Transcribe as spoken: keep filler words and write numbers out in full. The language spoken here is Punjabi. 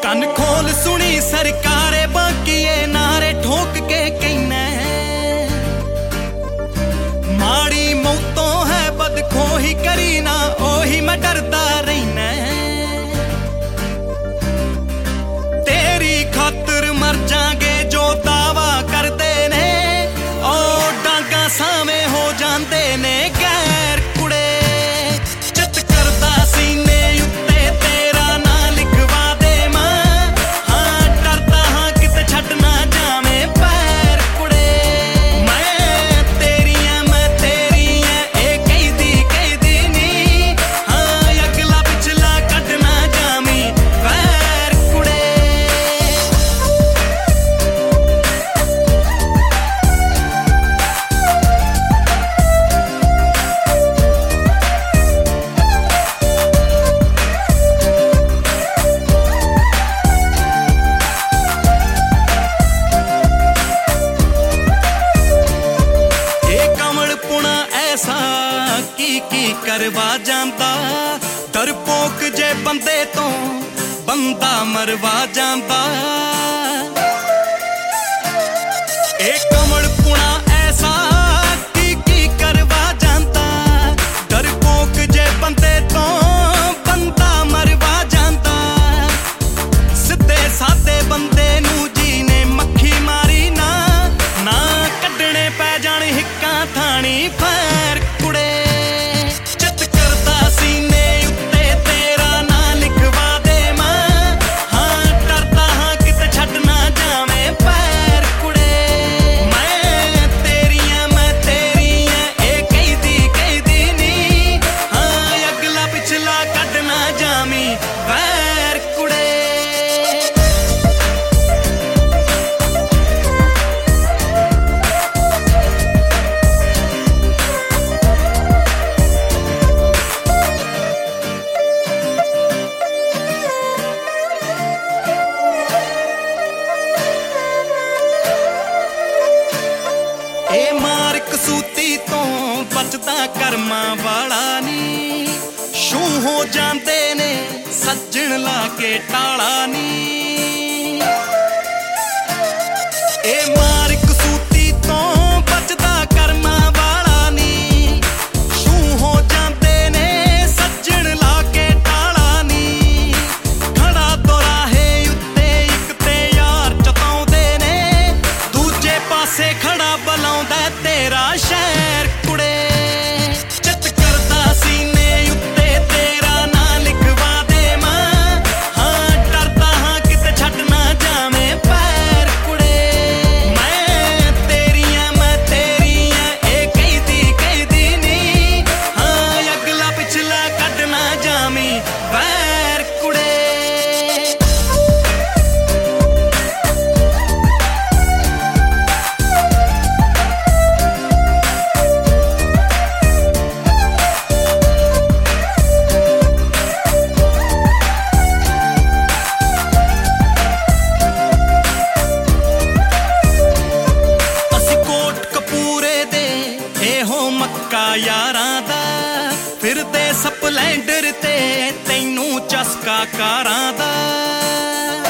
ਕੰਨ ਖੋਲ ਸੁਣੀ ਸਰਕਾਰੇ ਬਾਕੀਏ ਨਾਰੇ ਠੋਕ ਕੇ ਕਹਿਣਾ ਮਾੜੀ ਮੌਤੋਂ ਹੈ ਬਦਖੋਹੀ ਕਰੀ ਨਾ ਉਹੀ ਮੈਂ ਡਰਦਾ ਰਹਿਣਾ ਤੇਰੀ ਖਾਤਰ ਮਰ ਜਾਗੇ ਜੋ ਦਾਵਾ ਕਰਦੇ ਨੇ ਉਹ ਡਾਂਗਾ ਸਾਵੇਂ ਹੋ ਜਾਂਦੇ ਨੇ ਗੈਰ ਕੁੜੇ ਚਿੱਤ ਕਰਦਾ ਸੀਨੇ ਉੱਤੇ ਤੇਰਾ ਨਾਂ ਲਿਖਵਾ ਦੇ ਮਾਂ ਹਾਂ ਡਰਦਾ ਹਾਂ ਕਿਤੇ ਛੱਡ ਨਾ ਜਾਵੇਂ ਪੈਰ ਕੁੜੇ ਮੈਂ ਤੇਰੀਆਂ ਮੈਂ ਤੇਰੀਆਂ ਇਹ ਕਹਿੰਦੀ ਕਹਿੰਦੀ ਨੀ ਹਾਂ ਅਗਲਾ ਪਿਛਲਾ ਕੱਢ ਨਾ ਜਾਵੀਂ ਪੈਰ ਕੁੜੇ ਕੀ ਕੀ ਕਰਵਾ ਜਾਂਦਾ ਡਰਪੋਕ ਜੇ ਬੰਦੇ ਤੋਂ ਬੰਦਾ ਮਰਵਾ ਜਾਂਦਾ ਇਹ ਕਮਲ ਪੁਣਾ ਐਸਾ ਕੀ ਕੀ ਕਰਵਾ ਜਾਂਦਾ ਡਰਪੋਕ ਜੇ ਬੰਦੇ ਤੋਂ ਬੰਦਾ ਮਰਵਾ ਜਾਂਦਾ ਸਿੱਧੇ ਸਾਦੇ ਬੰਦੇ ਨੂੰ ਜੀ ਨੇ ਮੱਖੀ ਮਾਰੀ ਨਾ ਨਾ ਕੱਢਣੇ ਪੈ ਜਾਣ ਹਿੱਕਾਂ ਥਾਣੀ ਫੈਰ ਕੁੜੇ ਚਿੱਤ ਕਰਦਾ ਸੀਨੇ ਉੱਤੇ ਤੇਰਾ ਨਾਂ ਲਿਖਵਾ ਦੇ ਮਾਂ ਹਾਂ ਡਰਦਾ ਹਾਂ ਕਿਤੇ ਛੱਡ ਨਾ ਜਾਵੇਂ ਪੈਰ ਕੁੜੇ ਮੈਂ ਤੇਰੀਆਂ ਮੈਂ ਤੇਰੀਆਂ ਇਹ ਕਹਿੰਦੀ ਕਹਿੰਦੀ ਨੀ ਹਾਂ ਅਗਲਾ ਪਿਛਲਾ ਕੱਢ ਨਾ ਜਾਵੀਂ ਪੈਰ ਕੁੜੇ ਇਹ ਮਾਰ ਕਸੂਤੀ ਤੋਂ ਬਚਦਾ ਕਰਮਾਂ ਵਾਲਾ ਨੀ ਸ਼ੂ ਹੋ ਜਾਂਦੇ ਨੇ ਸੱਜਣ ਲਾ ਕੇ ਟਾਲਾ ਨੀ ਇਹ ਮਾਰ ਕਸੂਤੀ ਤੋਂ ਬਚਦਾ ਕਰਮਾਂ ਵਾਲਾ ਨੀ ਸ਼ੂ ਹੋ ਜਾਂਦੇ ਨੇ ਸੱਜਣ ਲਾ ਕੇ ਟਾਲਾ ਨੀ ਖੜਾ ਦੋਰਾਹੇ ਉੱਤੇ ਇੱਕ ਤੇ ਯਾਰ ਚਤਾਉਂਦੇ ਨੇ ਦੂਜੇ ਪਾਸੇ ਖੜਾ ਬਲਾਉਂਦਾ ਤੇਰਾ ਸ਼ਹਿਰ ਕੁੜੇ ਚਿੱਤ ਕਰਦਾ ਸੀਨੇ ਉੱਤੇ ਤੇਰਾ ਨਾਂ ਲਿਖਵਾ ਦੇ ਮਾਂ ਹਾਂ ਡਰਦਾ ਹਾਂ ਕਿਤੇ ਛੱਡ ਨਾ ਜਾਵੇਂ ਪੈਰ ਕੁੜੇ ਮੈਂ ਤੇਰੀਆਂ ਮੈਂ ਤੇਰੀਆਂ ਇਹ ਕਹਿੰਦੀ ਕਹਿੰਦੀ ਨੀ ਹਾਂ ਅਗਲਾ ਪਿਛਲਾ ਕੱਢ ਨਾ ਜਾਵੀਂ ਪੈਰ ਕੁੜੇ ਮੱਕਾ ਯਾਰਾਂ ਦਾ ਫਿਰਦੇ ਸਪਲੈਂਡਰ ਤੇ ਤੈਨੂੰ ਚਸਕਾ ਕਾਰਾਂ ਦਾ